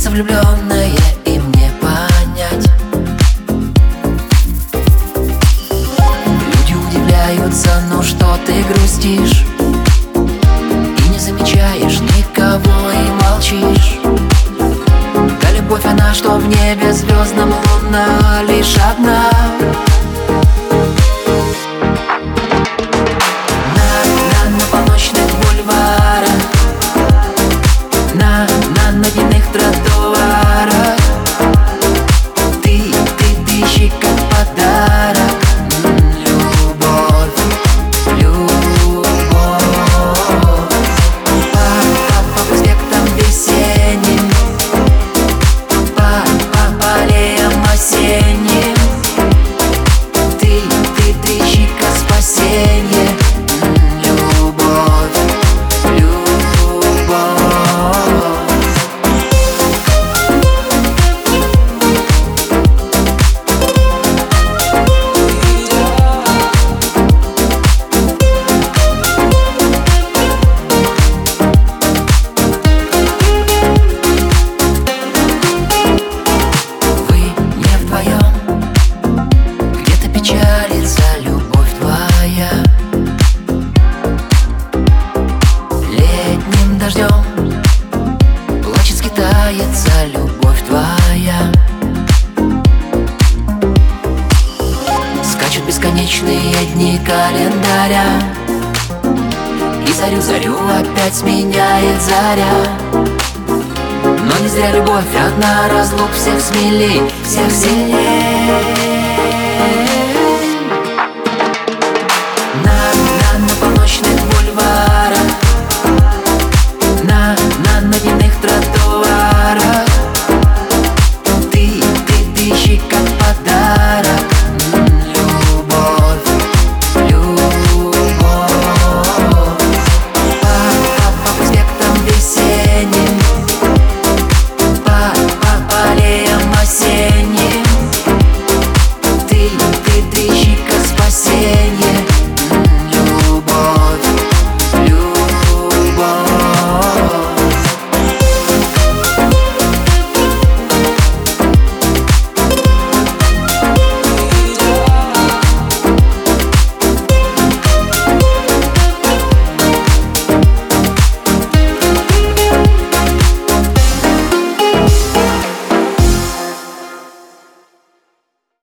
сердце влюбленное, и мне понять. Люди удивляются, но что ты грустишь и не замечаешь никого, и молчишь. Да любовь она, что в небе звездном, луна лишь одна. На полночных бульварах, на ночных тротуарах ты ищи как подарок. Любовь, любовь. По проспектам весенним, по аллеям осенним ты ищи как спасенье. Печалится любовь твоя летним дождем, плачет, скитается любовь твоя. Скачут бесконечные дни календаря, и зарю опять сменяет заря. Но не зря любовь одна, разлук всех смелей, всех сильней.